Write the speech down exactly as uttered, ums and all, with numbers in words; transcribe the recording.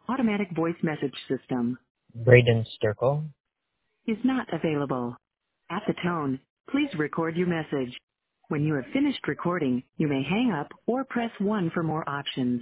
automatic voice message system Braden Sturkle. is not available. At the tone, please record your message. When you have finished recording, you may hang up or press one for more options.